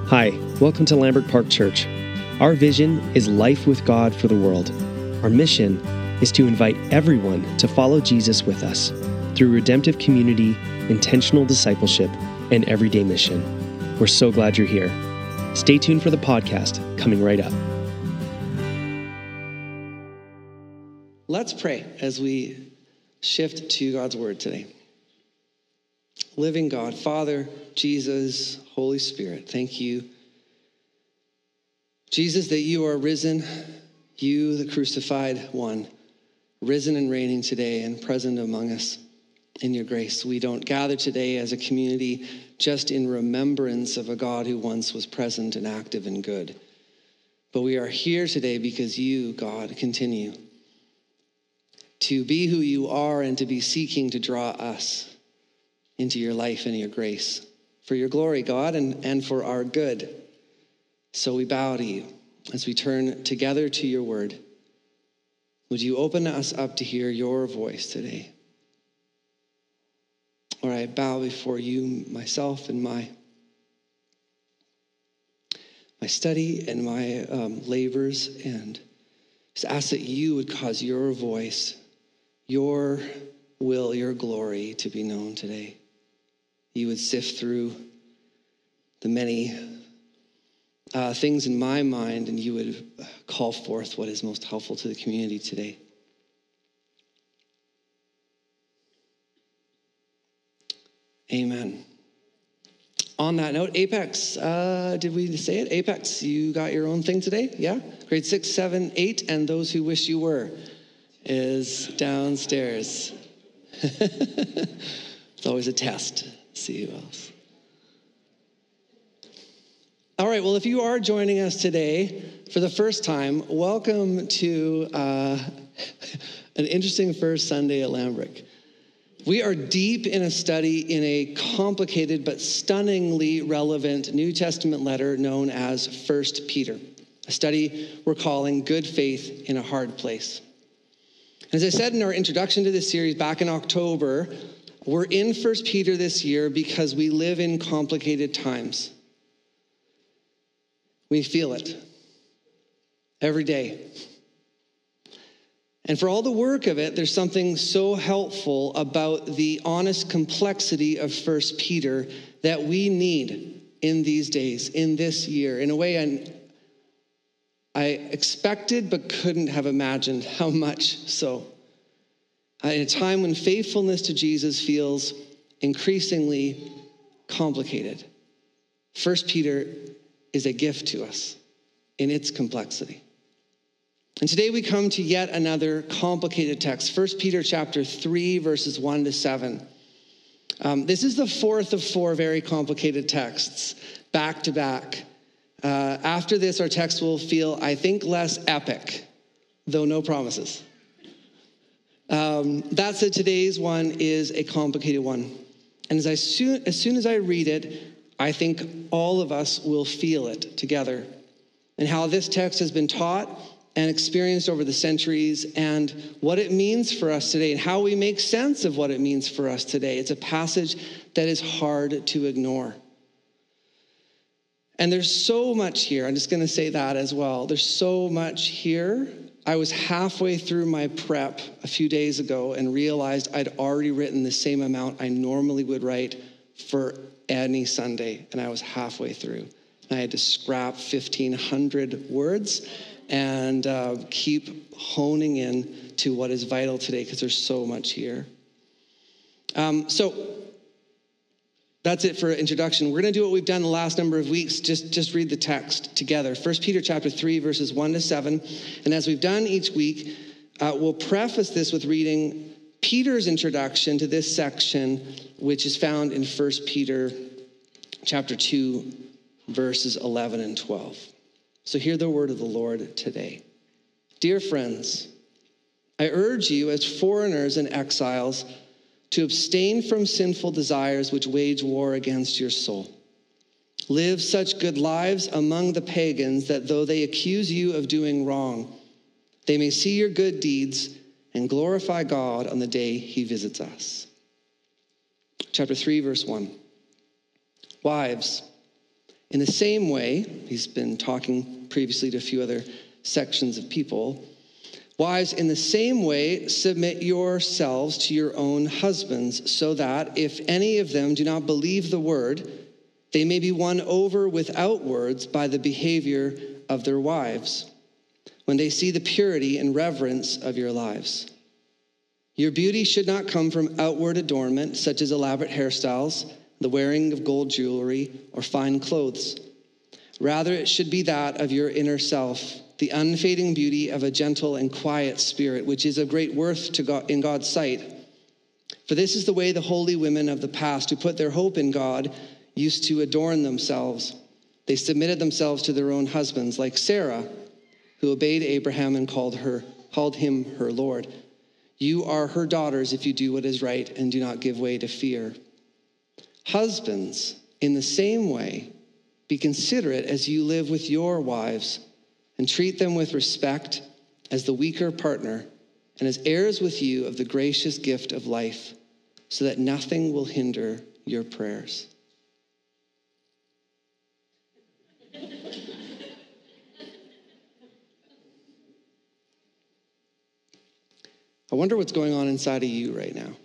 Hi, welcome to Lambert Park Church. Our vision is life with God for the world. Our mission is to invite everyone to follow Jesus with us through redemptive community, intentional discipleship, and everyday mission. We're so glad you're here. Stay tuned for the podcast coming right up. Let's pray as we shift to God's word today. Living God, Father, Jesus, Holy Spirit, thank you. Jesus, that you are risen, you, the crucified one, risen and reigning today and present among us in your grace. We don't gather today as a community just in remembrance of a God who once was present and active and good. But we are here today because you, God, continue to be who you are and to be seeking to draw us into your life and your grace. For your glory, God, and for our good. So we bow to you as we turn together to your word. Would you open us up to hear your voice today? Lord, I bow before you, myself, and my study and my labors, and just ask that you would cause your voice, your will, your glory to be known today. You would sift through the many things in my mind, and you would call forth what is most helpful to the community today. Amen. On that note, Apex, did we say it? Apex, you got your own thing today? Yeah? Grade 6, 7, 8, and those who wish you were is downstairs. It's always a test. See who else. All right, well, if you are joining us today for the first time, welcome to an interesting first Sunday at Lambrick. We are deep in a study in a complicated but stunningly relevant New Testament letter known as 1 Peter, a study we're calling Good Faith in a Hard Place. As I said in our introduction to this series back in October, we're in 1 Peter this year because we live in complicated times. We feel it every day. And for all the work of it, there's something so helpful about the honest complexity of 1 Peter that we need in these days, in this year. In a way, I expected but couldn't have imagined how much so. In a time when faithfulness to Jesus feels increasingly complicated, 1 Peter is a gift to us in its complexity. And today we come to yet another complicated text, 1 Peter chapter 3, verses 1 to 7. This is the fourth of four very complicated texts, back to back. After this, our text will feel, I think, less epic, though no promises. That said, today's one is a complicated one. And as soon as I read it, I think all of us will feel it together, and how this text has been taught and experienced over the centuries, and what it means for us today, and how we make sense of what it means for us today. It's a passage that is hard to ignore. And there's so much here. I'm just going to say that as well. There's so much here. I was halfway through my prep a few days ago and realized I'd already written the same amount I normally would write for any Sunday, and I was halfway through. I had to scrap 1,500 words and keep honing in to what is vital today, because there's so much here. So that's it for introduction. We're going to do what we've done the last number of weeks, just read the text together. 1 Peter chapter 3, verses 1 to 7. And as we've done each week, we'll preface this with reading Peter's introduction to this section, which is found in 1 Peter chapter 2, verses 11 and 12. So hear the word of the Lord today. Dear friends, I urge you as foreigners and exiles to abstain from sinful desires which wage war against your soul. Live such good lives among the pagans that though they accuse you of doing wrong, they may see your good deeds and glorify God on the day he visits us. Chapter 3, verse 1. Wives, In the same way, he's been talking previously to a few other sections of people. Wives, in the same way, submit yourselves to your own husbands, so that if any of them do not believe the word, they may be won over without words by the behavior of their wives, when they see the purity and reverence of your lives. Your beauty should not come from outward adornment, such as elaborate hairstyles, the wearing of gold jewelry, or fine clothes. Rather, it should be that of your inner self, the unfading beauty of a gentle and quiet spirit, which is of great worth to God, in God's sight. For this is the way the holy women of the past, who put their hope in God, used to adorn themselves. They submitted themselves to their own husbands, like Sarah, who obeyed Abraham and called him her Lord. You are her daughters if you do what is right and do not give way to fear. Husbands, in the same way, be considerate as you live with your wives, and treat them with respect as the weaker partner and as heirs with you of the gracious gift of life, so that nothing will hinder your prayers. I wonder what's going on inside of you right now.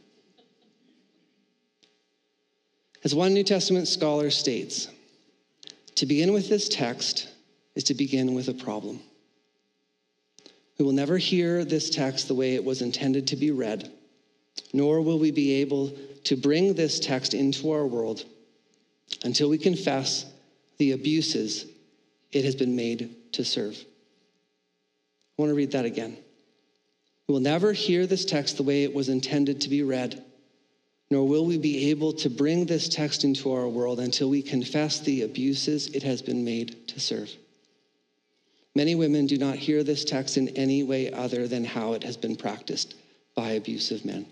As one New Testament scholar states, to begin with this text is to begin with a problem. We will never hear this text the way it was intended to be read, nor will we be able to bring this text into our world until we confess the abuses it has been made to serve. I want to read that again. We will never hear this text the way it was intended to be read, nor will we be able to bring this text into our world until we confess the abuses it has been made to serve. Many women do not hear this text in any way other than how it has been practiced by abusive men.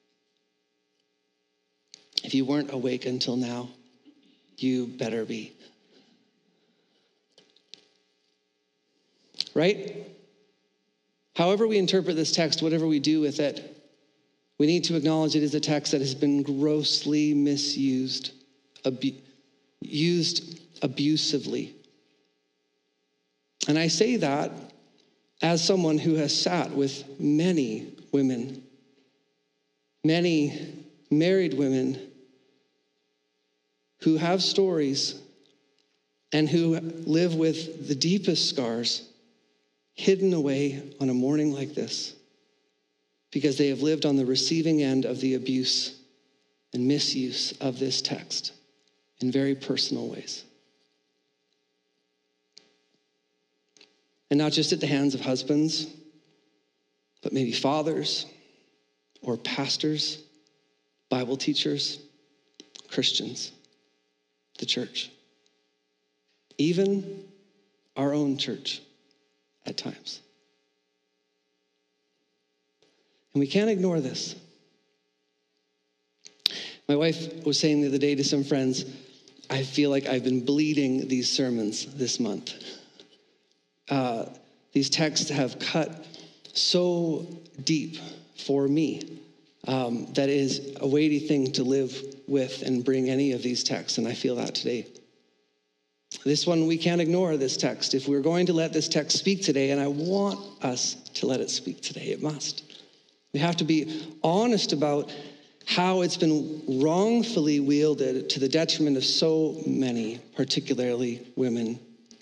If you weren't awake until now, you better be. Right? However we interpret this text, whatever we do with it, we need to acknowledge it is a text that has been grossly misused, used abusively. And I say that as someone who has sat with many women, many married women who have stories and who live with the deepest scars hidden away on a morning like this, because they have lived on the receiving end of the abuse and misuse of this text in very personal ways. And not just at the hands of husbands, but maybe fathers or pastors, Bible teachers, Christians, the church, even our own church at times. And we can't ignore this. My wife was saying the other day to some friends, I feel like I've been bleeding these sermons this month. These texts have cut so deep for me that is a weighty thing to live with and bring any of these texts, and I feel that today. This one, we can't ignore this text. If we're going to let this text speak today, and I want us to let it speak today, it must. We have to be honest about how it's been wrongfully wielded to the detriment of so many, particularly women.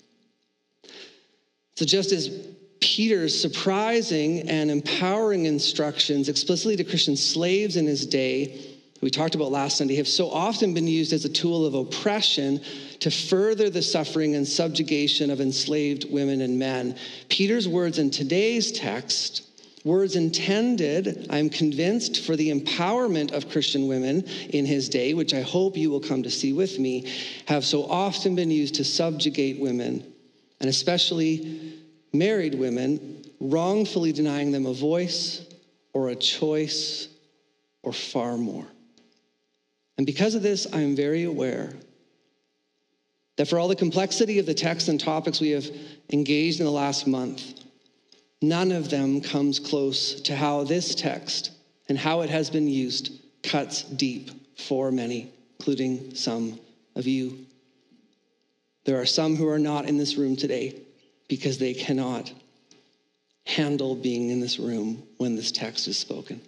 So just as Peter's surprising and empowering instructions explicitly to Christian slaves in his day, we talked about last Sunday, have so often been used as a tool of oppression to further the suffering and subjugation of enslaved women and men, Peter's words in today's text, words intended, I'm convinced, for the empowerment of Christian women in his day, which I hope you will come to see with me, have so often been used to subjugate women, and especially married women, wrongfully denying them a voice or a choice or far more. And because of this, I am very aware that for all the complexity of the text and topics we have engaged in the last month, none of them comes close to how this text and how it has been used cuts deep for many, including some of you. There are some who are not in this room today because they cannot handle being in this room when this text is spoken.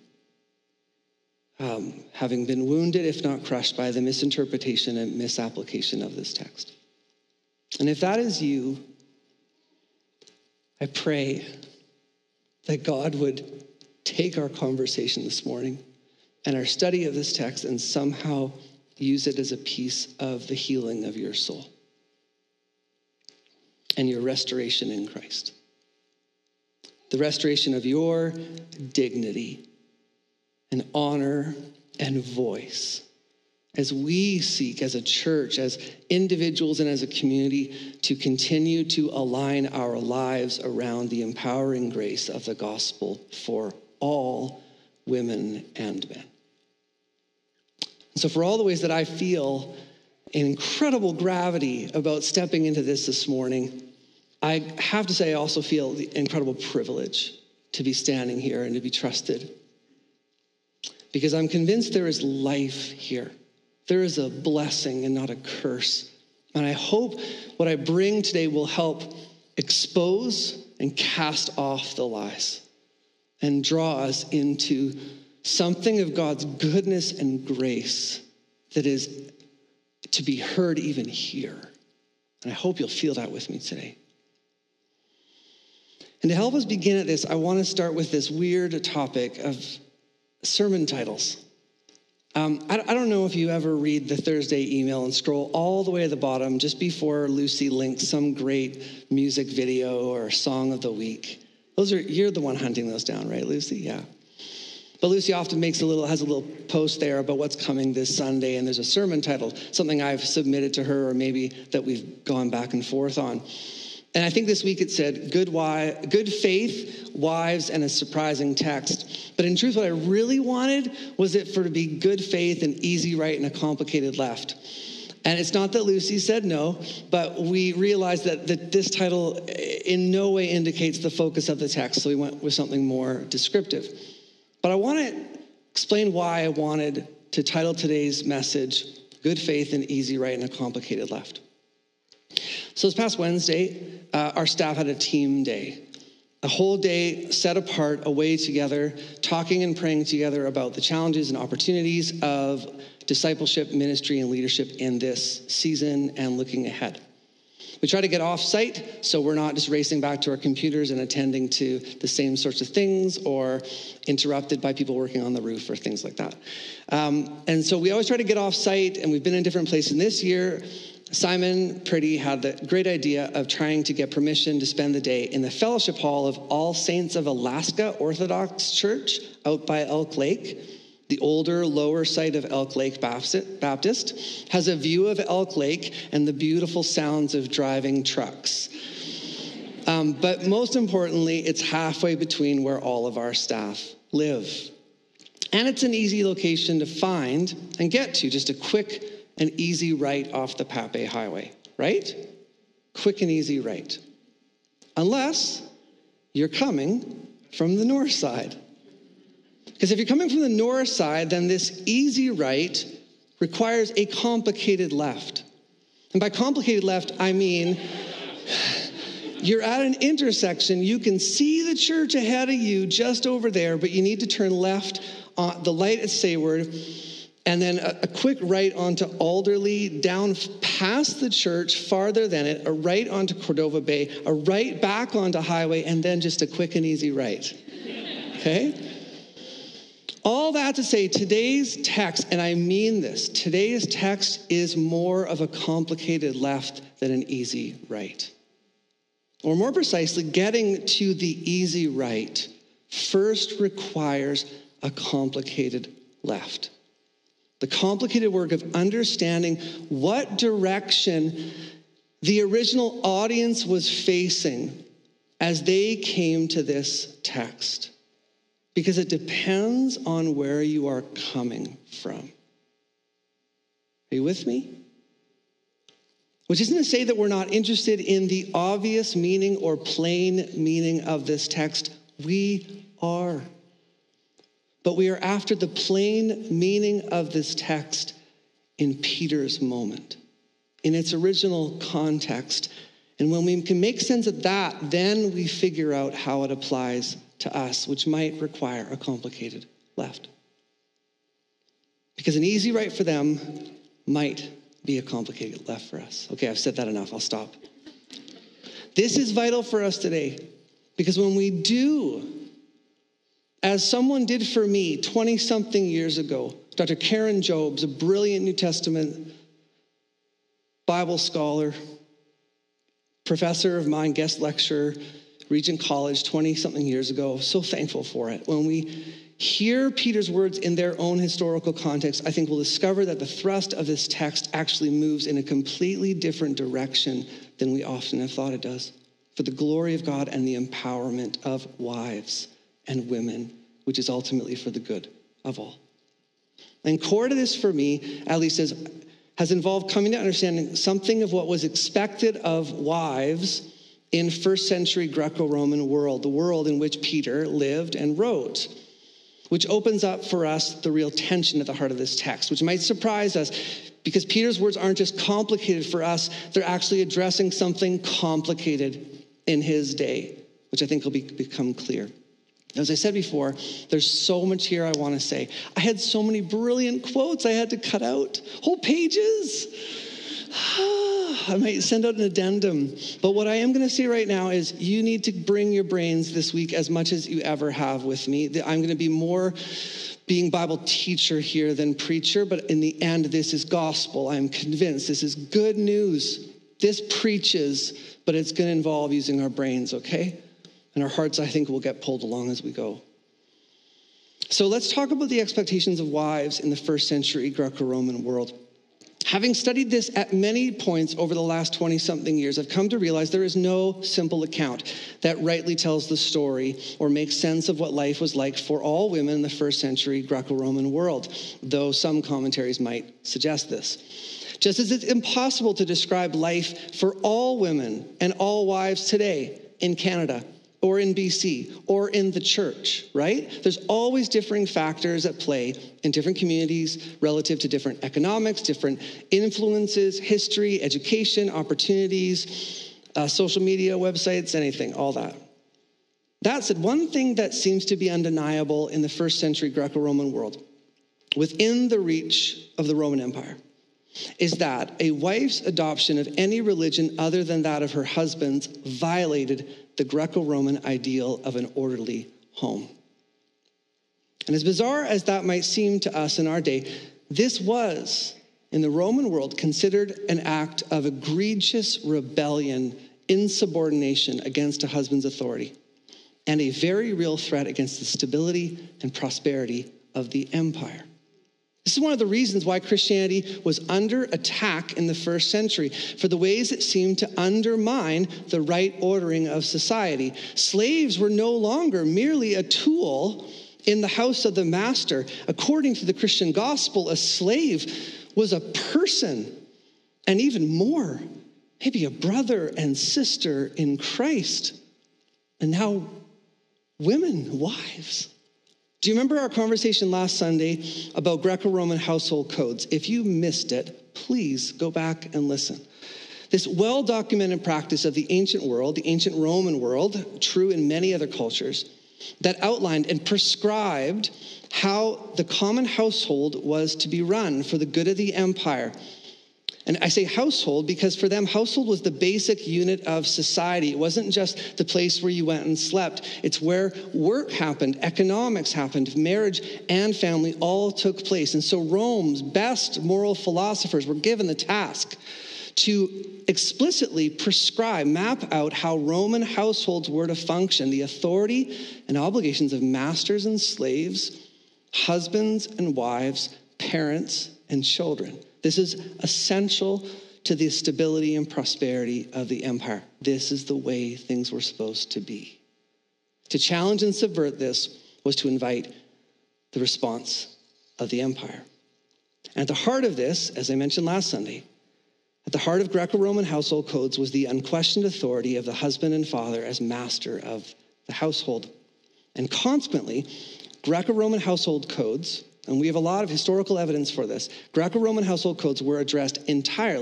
Having been wounded, if not crushed, by the misinterpretation and misapplication of this text. And if that is you, I pray that God would take our conversation this morning and our study of this text and somehow use it as a piece of the healing of your soul and your restoration in Christ. The restoration of your dignity and honor and voice as we seek as a church, as individuals and as a community to continue to align our lives around the empowering grace of the gospel for all women and men. So for all the ways that I feel an incredible gravity about stepping into this morning, I have to say I also feel the incredible privilege to be standing here and to be trusted. Because I'm convinced there is life here. There is a blessing and not a curse. And I hope what I bring today will help expose and cast off the lies and draw us into something of God's goodness and grace that is to be heard even here. And I hope you'll feel that with me today. And to help us begin at this, I want to start with this weird topic of sermon titles. I don't know if you ever read the Thursday email and scroll all the way to the bottom just before Lucy links some great music video or song of the week. You're the one hunting those down, right, Lucy? Yeah. But Lucy often has a little post there about what's coming this Sunday, and there's a sermon title, something I've submitted to her or maybe that we've gone back and forth on. And I think this week it said, good faith, wives, and a surprising text. But in truth, what I really wanted was it to be good faith and easy right and a complicated left. And it's not that Lucy said no, but we realized that this title in no way indicates the focus of the text. So we went with something more descriptive. But I want to explain why I wanted to title today's message, Good Faith and Easy Right and a Complicated Left. So this past Wednesday, our staff had a team day. A whole day set apart, away together, talking and praying together about the challenges and opportunities of discipleship, ministry, and leadership in this season and looking ahead. We try to get off site so we're not just racing back to our computers and attending to the same sorts of things or interrupted by people working on the roof or things like that. And so we always try to get off site, and we've been in different places. And this year, Simon Pretty had the great idea of trying to get permission to spend the day in the fellowship hall of All Saints of Alaska Orthodox Church out by Elk Lake. The older, lower site of Elk Lake Baptist has a view of Elk Lake and the beautiful sounds of driving trucks. But most importantly, it's halfway between where all of our staff live. And it's an easy location to find and get to, just a quick and easy right off the Pape Highway, right? Quick and easy right. Unless you're coming from the north side. Because if you're coming from the north side, then this easy right requires a complicated left. And by complicated left, I mean you're at an intersection. You can see the church ahead of you just over there, but you need to turn left on the light at Sayward, and then a quick right onto Alderley, down past the church, farther than it, a right onto Cordova Bay, a right back onto Highway, and then just a quick and easy right. Okay? All that to say, today's text, and I mean this, today's text is more of a complicated left than an easy right. Or more precisely, getting to the easy right first requires a complicated left. The complicated work of understanding what direction the original audience was facing as they came to this text. Because it depends on where you are coming from. Are you with me? Which isn't to say that we're not interested in the obvious meaning or plain meaning of this text. We are. But we are after the plain meaning of this text in Peter's moment, in its original context. And when we can make sense of that, then we figure out how it applies to us, which might require a complicated left. Because an easy right for them might be a complicated left for us. Okay, I've said that enough. I'll stop. This is vital for us today, because when we do, as someone did for me 20-something years ago, Dr. Karen Jobes, a brilliant New Testament Bible scholar, professor of mine, guest lecturer, Regent College 20-something years ago. So thankful for it. When we hear Peter's words in their own historical context, I think we'll discover that the thrust of this text actually moves in a completely different direction than we often have thought it does, for the glory of God and the empowerment of wives and women, which is ultimately for the good of all. And core to this for me, at least, has involved coming to understanding something of what was expected of wives in first century Greco-Roman world, the world in which Peter lived and wrote, which opens up for us the real tension at the heart of this text, which might surprise us because Peter's words aren't just complicated for us, they're actually addressing something complicated in his day, which I think will become clear. As I said before, there's so much here I want to say. I had so many brilliant quotes I had to cut out, whole pages. I might send out an addendum. But what I am going to say right now is you need to bring your brains this week as much as you ever have with me. I'm going to be more being Bible teacher here than preacher, but in the end, this is gospel. I'm convinced this is good news. This preaches, but it's going to involve using our brains, okay? And our hearts, I think, will get pulled along as we go. So let's talk about the expectations of wives in the first century Greco-Roman world. Having studied this at many points over the last 20-something years, I've come to realize there is no simple account that rightly tells the story or makes sense of what life was like for all women in the first century Greco-Roman world, though some commentaries might suggest this. Just as it's impossible to describe life for all women and all wives today in Canada, or in BC, or in the church, right? There's always differing factors at play in different communities relative to different economics, different influences, history, education, opportunities, social media, websites, anything, all that. That said, one thing that seems to be undeniable in the first century Greco-Roman world, within the reach of the Roman Empire, is that a wife's adoption of any religion other than that of her husband's violated the Greco-Roman ideal of an orderly home. And as bizarre as that might seem to us in our day, this was, in the Roman world, considered an act of egregious rebellion, insubordination against a husband's authority, and a very real threat against the stability and prosperity of the empire. This is one of the reasons why Christianity was under attack in the first century, for the ways it seemed to undermine the right ordering of society. Slaves were no longer merely a tool in the house of the master. According to the Christian gospel, a slave was a person, and even more, maybe a brother and sister in Christ. And now, women, wives. Do you remember our conversation last Sunday about Greco-Roman household codes? If you missed it, please go back and listen. This well-documented practice of the ancient world, the ancient Roman world, true in many other cultures, that outlined and prescribed how the common household was to be run for the good of the empire. And I say household because for them, household was the basic unit of society. It wasn't just the place where you went and slept. It's where work happened, economics happened, marriage and family all took place. And so Rome's best moral philosophers were given the task to explicitly prescribe, map out how Roman households were to function, the authority and obligations of masters and slaves, husbands and wives, parents and children. This is essential to the stability and prosperity of the empire. This is the way things were supposed to be. To challenge and subvert this was to invite the response of the empire. And at the heart of this, as I mentioned last Sunday, at the heart of Greco-Roman household codes was the unquestioned authority of the husband and father as master of the household. And consequently, Greco-Roman household codes, and we have a lot of historical evidence for this, Greco-Roman household codes were addressed entirely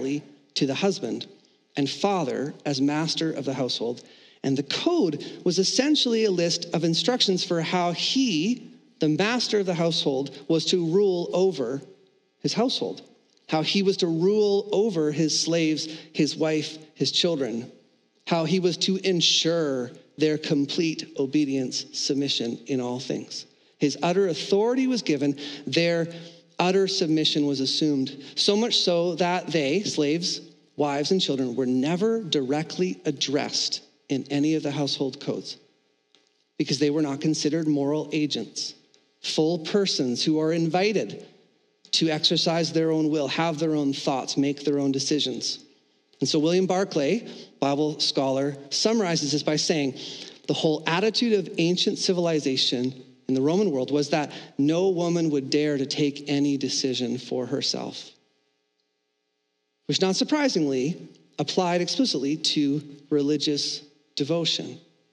to the husband, and father as master of the household. And the code was essentially a list of instructions for how he, the master of the household, was to rule over his household, how he was to rule over his slaves, his wife, his children, how he was to ensure their complete obedience, submission in all things. His utter authority was given, their utter submission was assumed, so much so that they, slaves, wives, and children, were never directly addressed in any of the household codes because they were not considered moral agents, full persons who are invited to exercise their own will, have their own thoughts, make their own decisions. And so William Barclay, Bible scholar, summarizes this by saying the whole attitude of ancient civilization in the Roman world was that no woman would dare to take any decision for herself, which not surprisingly applied explicitly to religious devotion.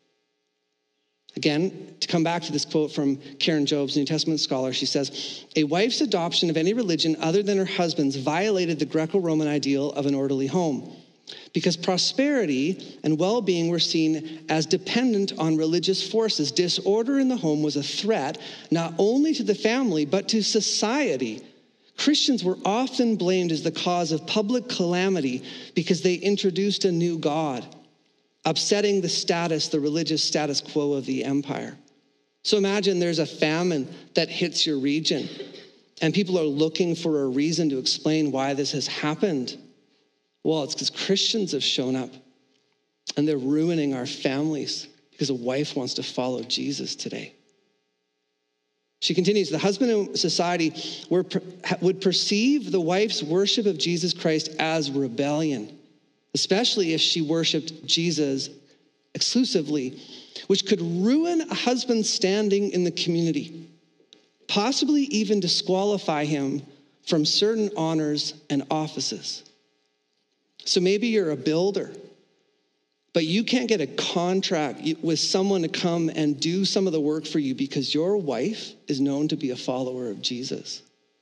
Again, to come back to this quote from Karen Jobes, New Testament scholar, she says, "A wife's adoption of any religion other than her husband's violated the Greco-Roman ideal of an orderly home, because prosperity and well-being were seen as dependent on religious forces. Disorder in the home was a threat not only to the family, but to society. Christians were often blamed as the cause of public calamity because they introduced a new god, upsetting the religious status quo of the empire." So imagine there's a famine that hits your region, and people are looking for a reason to explain why this has happened. Well, it's because Christians have shown up, and they're ruining our families because a wife wants to follow Jesus today. She continues, the husband in society would perceive the wife's worship of Jesus Christ as rebellion, especially if she worshiped Jesus exclusively, which could ruin a husband's standing in the community, possibly even disqualify him from certain honors and offices. So maybe you're a builder, but you can't get a contract with someone to come and do some of the work for you because your wife is known to be a follower of Jesus.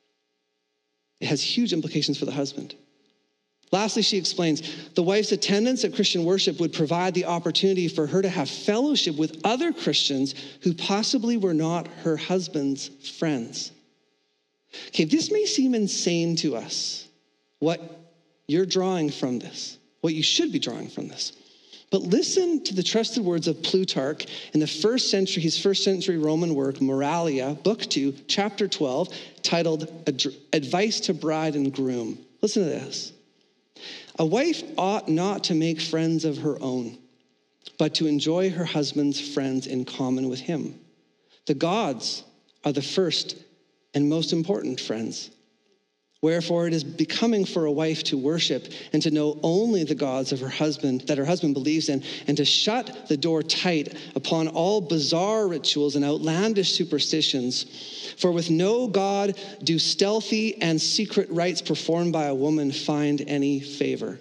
It has huge implications for the husband. Lastly, she explains, the wife's attendance at Christian worship would provide the opportunity for her to have fellowship with other Christians who possibly were not her husband's friends. Okay, this may seem insane to us, what you're drawing from this, what you should be drawing from this. But listen to the trusted words of Plutarch in his first century Roman work, Moralia, Book 2, Chapter 12, titled Advice to Bride and Groom. Listen to this. A wife ought not to make friends of her own, but to enjoy her husband's friends in common with him. The gods are the first and most important friends. Wherefore it is becoming for a wife to worship and to know only the gods of her husband, that her husband believes in, and to shut the door tight upon all bizarre rituals and outlandish superstitions. For with no god do stealthy and secret rites performed by a woman find any favor.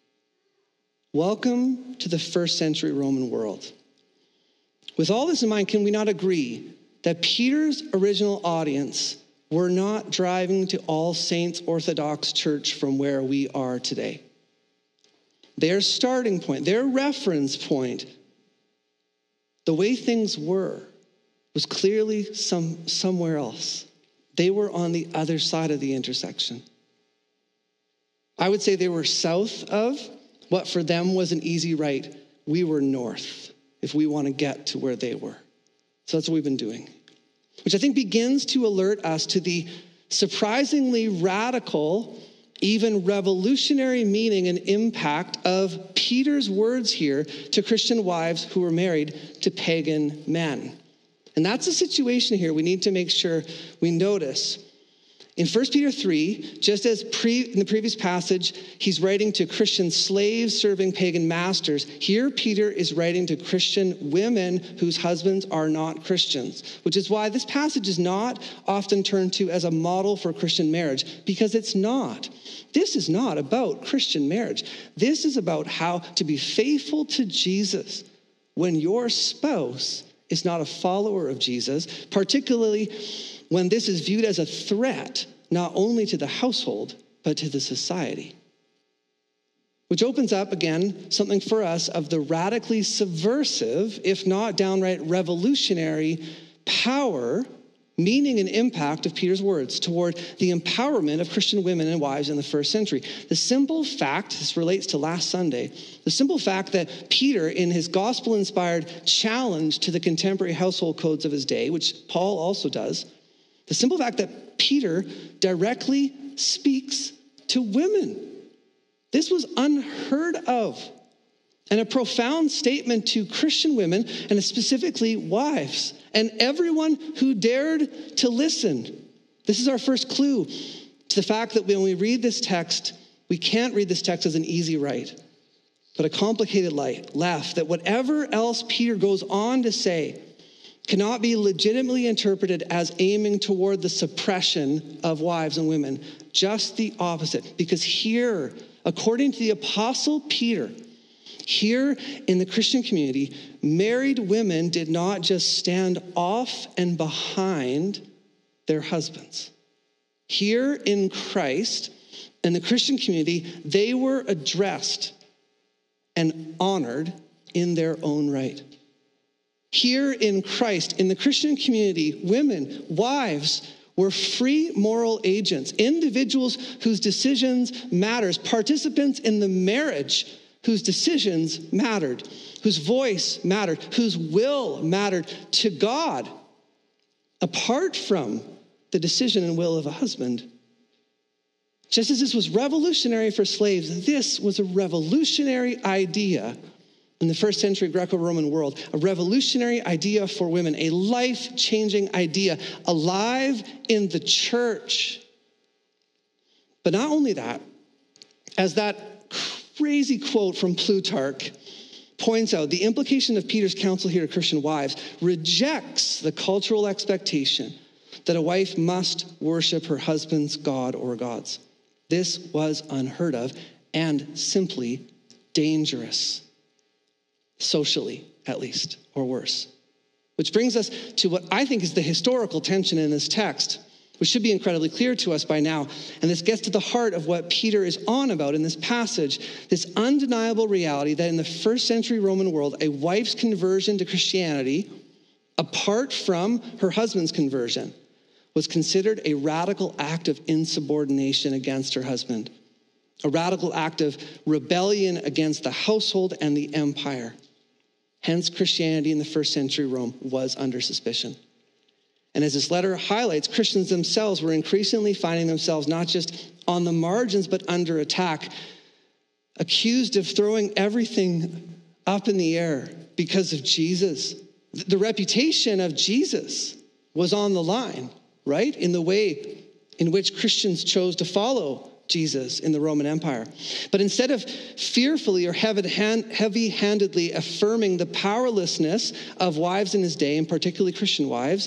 Welcome to the first century Roman world. With all this in mind, can we not agree that Peter's original audience were not driving to All Saints Orthodox Church from where we are today? Their starting point, their reference point, the way things were, was clearly somewhere else. They were on the other side of the intersection. I would say they were south of what for them was an easy right. We were north if we want to get to where they were. So that's what we've been doing, which I think begins to alert us to the surprisingly radical, even revolutionary meaning and impact of Peter's words here to Christian wives who were married to pagan men. And that's the situation here we need to make sure we notice. In 1 Peter 3, just as in the previous passage, he's writing to Christian slaves serving pagan masters. Here, Peter is writing to Christian women whose husbands are not Christians, which is why this passage is not often turned to as a model for Christian marriage, because it's not. This is not about Christian marriage. This is about how to be faithful to Jesus when your spouse is not a follower of Jesus, particularly when this is viewed as a threat, not only to the household, but to the society. which opens up, again, something for us of the radically subversive, if not downright revolutionary power, meaning and impact of Peter's words toward the empowerment of Christian women and wives in the first century. The simple fact, this relates to last Sunday, the simple fact that Peter, in his gospel-inspired challenge to the contemporary household codes of his day, which Paul also does, the simple fact that Peter directly speaks to women. This was unheard of, and a profound statement to Christian women, and specifically wives, and everyone who dared to listen. This is our first clue to the fact that when we read this text, we can't read this text as an easy right, but a complicated left, that whatever else Peter goes on to say cannot be legitimately interpreted as aiming toward the suppression of wives and women. Just the opposite, because here, according to the Apostle Peter, here in the Christian community, married women did not just stand off and behind their husbands. Here in Christ, in the Christian community, they were addressed and honored in their own right. Here in Christ, in the Christian community, women, wives, were free moral agents, individuals whose decisions matters, participants in the marriage whose decisions mattered, whose voice mattered, whose will mattered to God, apart from the decision and will of a husband. Just as this was revolutionary for slaves, this was a revolutionary idea in the first century Greco-Roman world, a revolutionary idea for women, a life-changing idea, alive in the church. But not only that, as that crazy quote from Plutarch points out, the implication of Peter's counsel here to Christian wives rejects the cultural expectation that a wife must worship her husband's god or gods. This was unheard of and simply dangerous. Socially, at least, or worse. Which brings us to what I think is the historical tension in this text, which should be incredibly clear to us by now. And this gets to the heart of what Peter is on about in this passage, this undeniable reality that in the first century Roman world, a wife's conversion to Christianity, apart from her husband's conversion, was considered a radical act of insubordination against her husband, a radical act of rebellion against the household and the empire. Hence, Christianity in the first century Rome was under suspicion. And as this letter highlights, Christians themselves were increasingly finding themselves not just on the margins, but under attack, accused of throwing everything up in the air because of Jesus. The reputation of Jesus was on the line, right? In the way in which Christians chose to follow Jesus in the Roman Empire. But instead of fearfully or heavy-handedly affirming the powerlessness of wives in his day, and particularly Christian wives,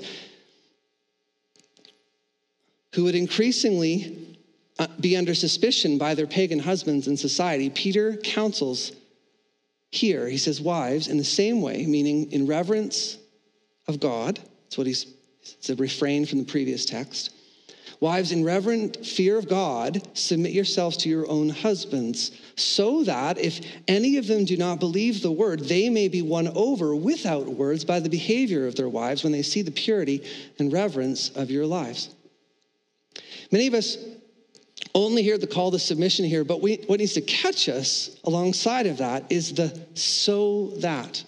who would increasingly be under suspicion by their pagan husbands in society, Peter counsels here, he says, wives, in the same way, meaning in reverence of God, it's a refrain from the previous text. Wives, in reverent fear of God, submit yourselves to your own husbands, so that if any of them do not believe the word, they may be won over without words by the behavior of their wives when they see the purity and reverence of your lives. Many of us only hear the call to submission here, but what needs to catch us alongside of that is the so that.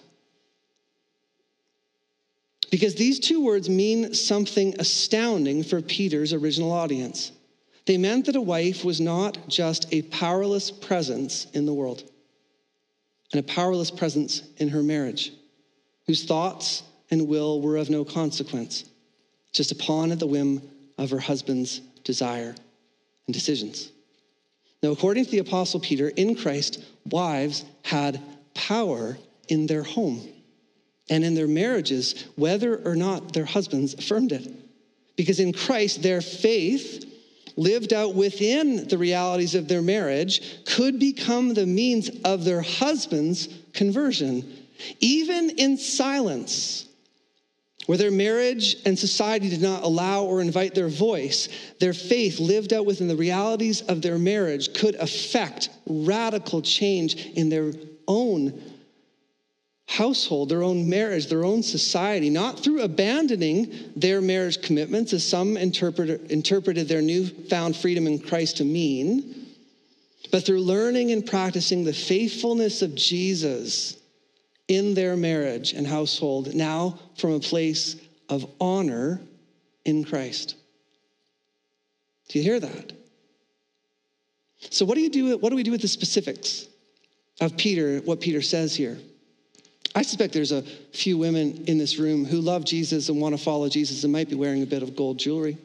Because these two words mean something astounding for Peter's original audience. They meant that a wife was not just a powerless presence in the world, and a powerless presence in her marriage, whose thoughts and will were of no consequence, just a pawn at the whim of her husband's desire and decisions. Now, according to the Apostle Peter, in Christ, wives had power in their home and in their marriages, whether or not their husbands affirmed it. Because in Christ, their faith, lived out within the realities of their marriage, could become the means of their husband's conversion, even in silence, Where their marriage and society did not allow or invite their voice, their faith lived out within the realities of their marriage could affect radical change in their own household, their own marriage, their own society, not through abandoning their marriage commitments, as some interpreted their newfound freedom in Christ to mean, but through learning and practicing the faithfulness of Jesus in their marriage and household, now from a place of honor in Christ. Do you hear that? So what do we do with the specifics of Peter, what Peter says here? I suspect there's a few women in this room who love Jesus and want to follow Jesus and might be wearing a bit of gold jewelry.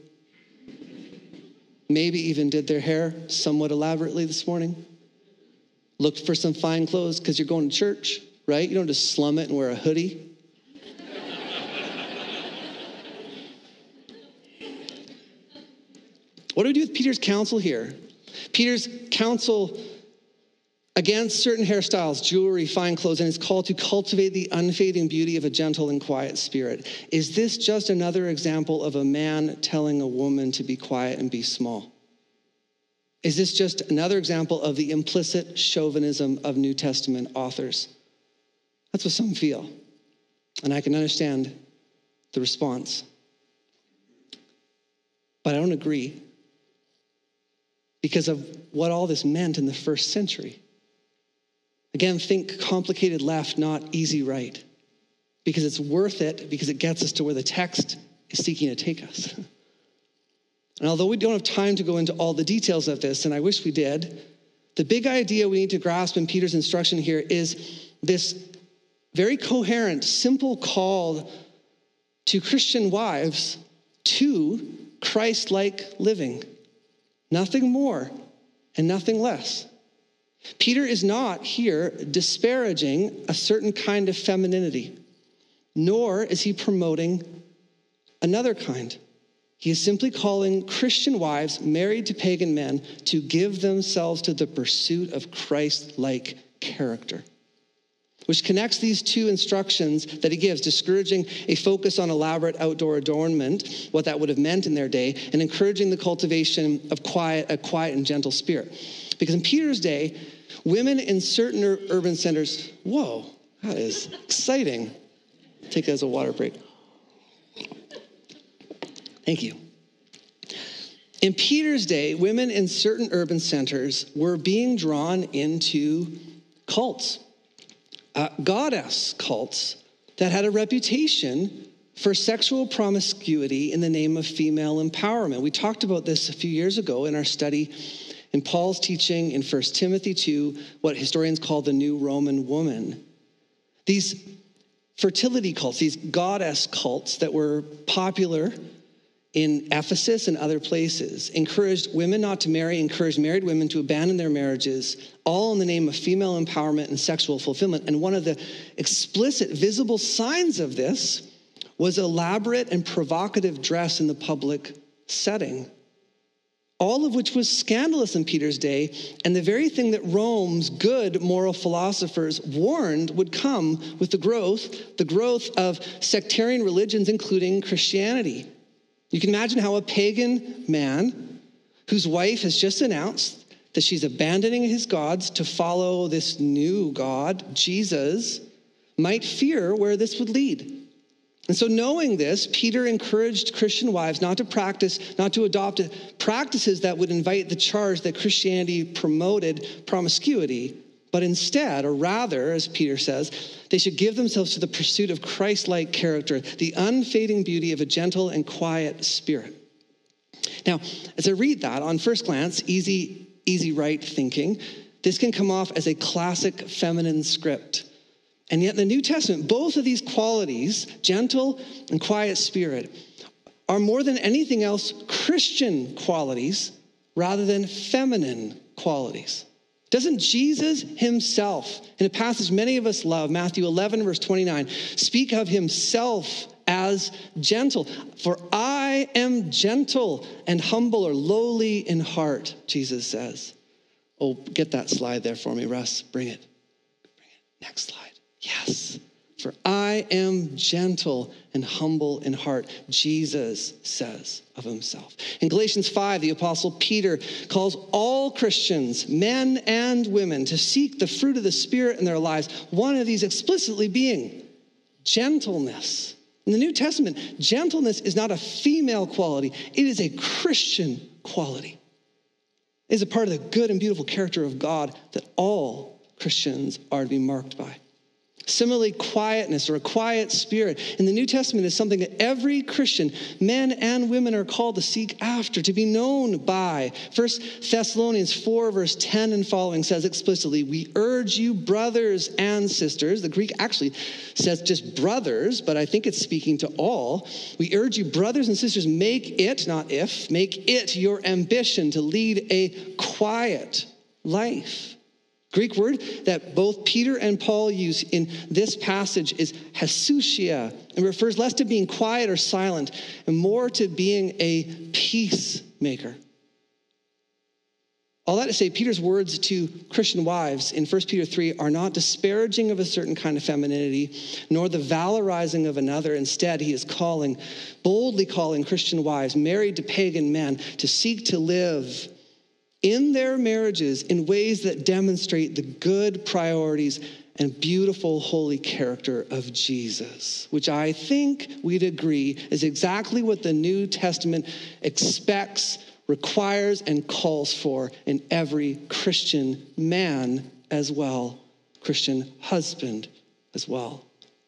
Maybe even did their hair somewhat elaborately this morning. Looked for some fine clothes because you're going to church, right? You don't just slum it and wear a hoodie. What do we do with Peter's counsel here? Peter's counsel against certain hairstyles, jewelry, fine clothes, and his call to cultivate the unfading beauty of a gentle and quiet spirit. Is this just another example of a man telling a woman to be quiet and be small? Is this just another example of the implicit chauvinism of New Testament authors? That's what some feel. And I can understand the response. But I don't agree because of what all this meant in the first century. Again, think complicated left, not easy right. Because it's worth it, because it gets us to where the text is seeking to take us. And although we don't have time to go into all the details of this, and I wish we did, the big idea we need to grasp in Peter's instruction here is this very coherent, simple call to Christian wives to Christ-like living. Nothing more and nothing less. Peter is not here disparaging a certain kind of femininity, nor is he promoting another kind. He is simply calling Christian wives married to pagan men to give themselves to the pursuit of Christ-like character, which connects these two instructions that he gives, discouraging a focus on elaborate outdoor adornment, what that would have meant in their day, and encouraging the cultivation of a quiet and gentle spirit. Because in Peter's day, women in certain urban centers, whoa, that is exciting. Take that as a water break. Thank you. In Peter's day, women in certain urban centers were being drawn into cults, goddess cults that had a reputation for sexual promiscuity in the name of female empowerment. We talked about this a few years ago in our study in Paul's teaching in 1 Timothy 2, what historians call the new Roman woman. These fertility cults, these goddess cults that were popular in Ephesus and other places, encouraged women not to marry, encouraged married women to abandon their marriages, all in the name of female empowerment and sexual fulfillment. And one of the explicit, visible signs of this was elaborate and provocative dress in the public setting, all of which was scandalous in Peter's day, and the very thing that Rome's good moral philosophers warned would come with the growth of sectarian religions, including Christianity. You can imagine how a pagan man whose wife has just announced that she's abandoning his gods to follow this new God, Jesus, might fear where this would lead. And so knowing this, Peter encouraged Christian wives not to adopt practices that would invite the charge that Christianity promoted promiscuity, but instead, or rather, as Peter says, they should give themselves to the pursuit of Christ-like character, the unfading beauty of a gentle and quiet spirit. Now, as I read that, on first glance, easy right thinking, this can come off as a classic feminine script. And yet in the New Testament, both of these qualities, gentle and quiet spirit, are more than anything else Christian qualities rather than feminine qualities. Doesn't Jesus himself, in a passage many of us love, Matthew 11, verse 29, speak of himself as gentle? For I am gentle and humble or lowly in heart, Jesus says. Oh, get that slide there for me, Russ. Bring it. Next slide. Yes. For I am gentle and humble in heart, Jesus says of himself. In Galatians 5, the Apostle Peter calls all Christians, men and women, to seek the fruit of the Spirit in their lives, one of these explicitly being gentleness. In the New Testament, gentleness is not a female quality, it is a Christian quality. It is a part of the good and beautiful character of God that all Christians are to be marked by. Similarly, quietness or a quiet spirit in the New Testament is something that every Christian, men and women, are called to seek after, to be known by. 1 Thessalonians 4, verse 10 and following says explicitly, we urge you, brothers and sisters. The Greek actually says just brothers, but I think it's speaking to all. We urge you, brothers and sisters, make it, not if, make it your ambition to lead a quiet life. Greek word that both Peter and Paul use in this passage is hasusia, and refers less to being quiet or silent and more to being a peacemaker. All that to say, Peter's words to Christian wives in 1 Peter 3 are not disparaging of a certain kind of femininity, nor the valorizing of another. Instead, he is boldly calling Christian wives married to pagan men to seek to live in their marriages in ways that demonstrate the good priorities and beautiful holy character of Jesus, which I think we'd agree is exactly what the New Testament expects, requires, and calls for in every Christian man as well, Christian husband as well.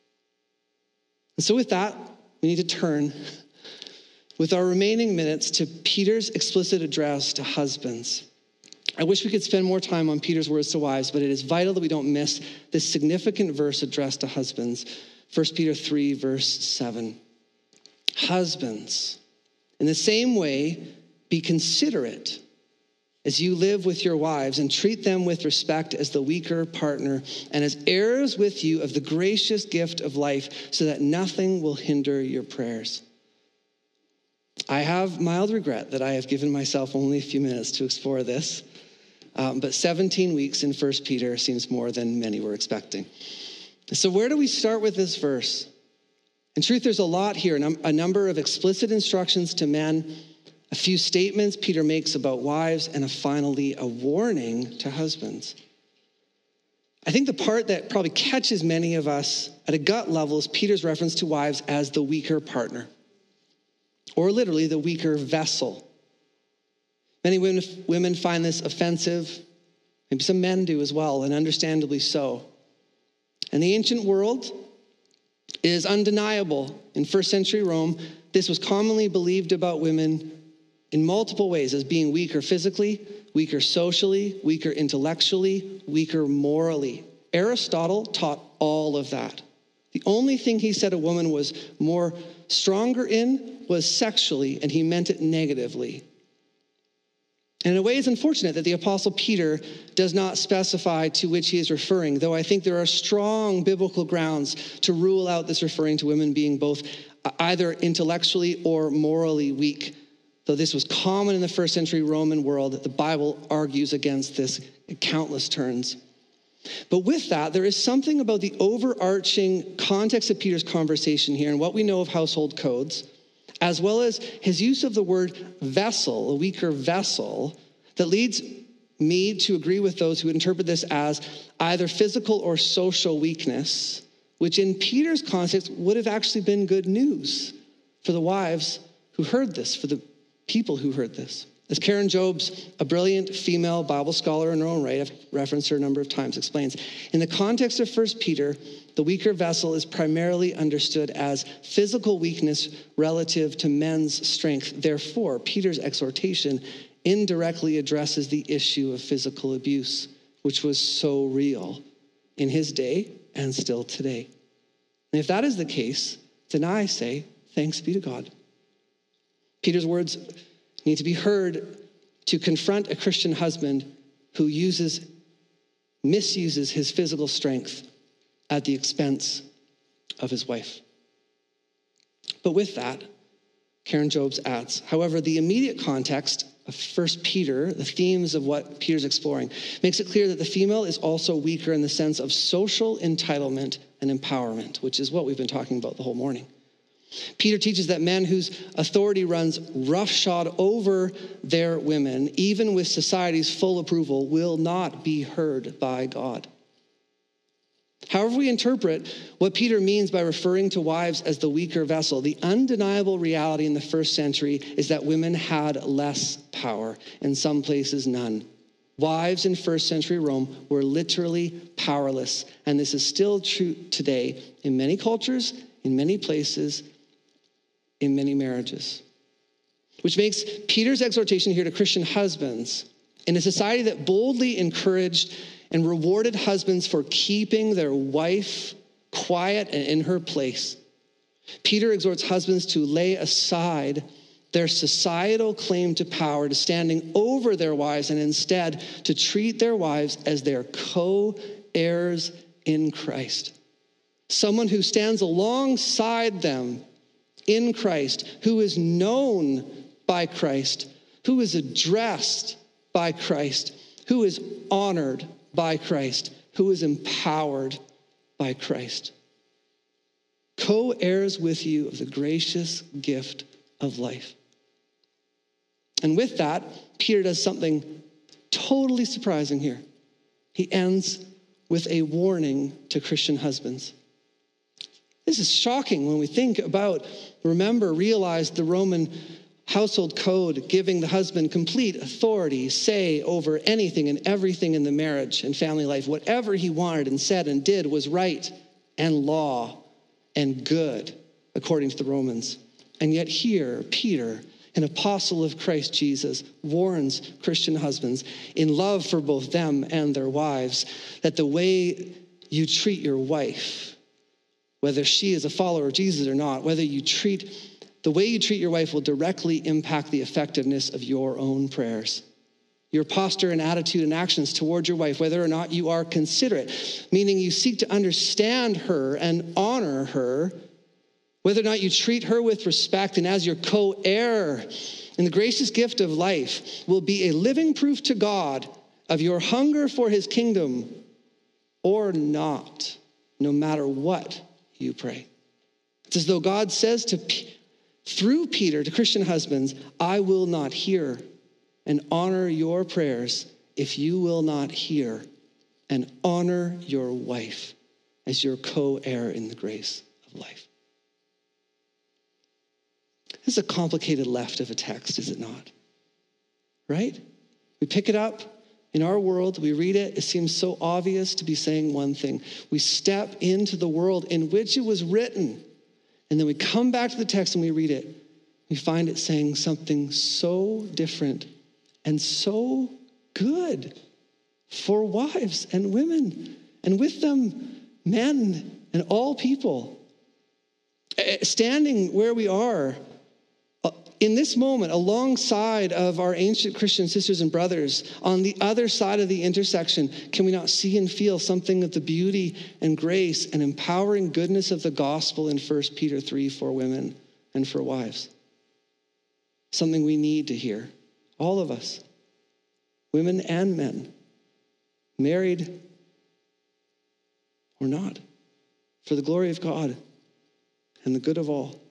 And so with that, we need to turn with our remaining minutes to Peter's explicit address to husbands. I wish we could spend more time on Peter's words to wives, but it is vital that we don't miss this significant verse addressed to husbands. 1 Peter 3, verse 7. Husbands, in the same way, be considerate as you live with your wives and treat them with respect as the weaker partner and as heirs with you of the gracious gift of life, so that nothing will hinder your prayers. I have mild regret that I have given myself only a few minutes to explore this, but 17 weeks in 1 Peter seems more than many were expecting. So where do we start with this verse? In truth, there's a lot here, a number of explicit instructions to men, a few statements Peter makes about wives, and finally a warning to husbands. I think the part that probably catches many of us at a gut level is Peter's reference to wives as the weaker partner, or literally the weaker vessel. Many women find this offensive. Maybe some men do as well, and understandably so. In the ancient world, it is undeniable. In first century Rome, this was commonly believed about women in multiple ways, as being weaker physically, weaker socially, weaker intellectually, weaker morally. Aristotle taught all of that. The only thing he said a woman was more stronger in was sexually, and he meant it negatively. And in a way, it's unfortunate that the Apostle Peter does not specify to which he is referring, though I think there are strong biblical grounds to rule out this referring to women being both either intellectually or morally weak. Though this was common in the first century Roman world, the Bible argues against this at countless turns. But with that, there is something about the overarching context of Peter's conversation here and what we know of household codes, as well as his use of the word vessel, a weaker vessel, that leads me to agree with those who interpret this as either physical or social weakness, which in Peter's context would have actually been good news for the wives who heard this, for the people who heard this. As Karen Jobes, a brilliant female Bible scholar in her own right, I've referenced her a number of times, explains, in the context of 1 Peter, the weaker vessel is primarily understood as physical weakness relative to men's strength. Therefore, Peter's exhortation indirectly addresses the issue of physical abuse, which was so real in his day and still today. And if that is the case, then I say, thanks be to God. Peter's words need to be heard to confront a Christian husband who misuses his physical strength at the expense of his wife. But with that, Karen Jobes adds, however, the immediate context of 1 Peter, the themes of what Peter's exploring, makes it clear that the female is also weaker in the sense of social entitlement and empowerment, which is what we've been talking about the whole morning. Peter teaches that men whose authority runs roughshod over their women, even with society's full approval, will not be heard by God. However we interpret what Peter means by referring to wives as the weaker vessel, the undeniable reality in the first century is that women had less power, in some places none. Wives in first century Rome were literally powerless, and this is still true today in many cultures, in many places, in many marriages. Which makes Peter's exhortation here to Christian husbands, in a society that boldly encouraged and rewarded husbands for keeping their wife quiet and in her place, Peter exhorts husbands to lay aside their societal claim to power, to standing over their wives, and instead to treat their wives as their co-heirs in Christ. Someone who stands alongside them in Christ, who is known by Christ, who is addressed by Christ, who is honored by Christ, who is empowered by Christ. Co-heirs with you of the gracious gift of life. And with that, Peter does something totally surprising here. He ends with a warning to Christian husbands. This is shocking when we think about, realize the Roman household code giving the husband complete authority, say over anything and everything in the marriage and family life. Whatever he wanted and said and did was right and law and good, according to the Romans. And yet here, Peter, an apostle of Christ Jesus, warns Christian husbands in love for both them and their wives that the way you treat your wife, whether she is a follower of Jesus or not, the way you treat your wife will directly impact the effectiveness of your own prayers. Your posture and attitude and actions toward your wife, whether or not you are considerate, meaning you seek to understand her and honor her, whether or not you treat her with respect and as your co-heir in the gracious gift of life, will be a living proof to God of your hunger for his kingdom or not, no matter what you pray. It's as though God says through Peter to Christian husbands, I will not hear and honor your prayers if you will not hear and honor your wife as your co-heir in the grace of life. This is a complicated left of a text, is it not? Right? We pick it up in our world, we read it, it seems so obvious to be saying one thing. We step into the world in which it was written, and then we come back to the text and we read it. We find it saying something so different and so good for wives and women, and with them, men and all people. Standing where we are in this moment, alongside of our ancient Christian sisters and brothers, on the other side of the intersection, can we not see and feel something of the beauty and grace and empowering goodness of the gospel in 1 Peter 3 for women and for wives? Something we need to hear, all of us, women and men, married or not, for the glory of God and the good of all.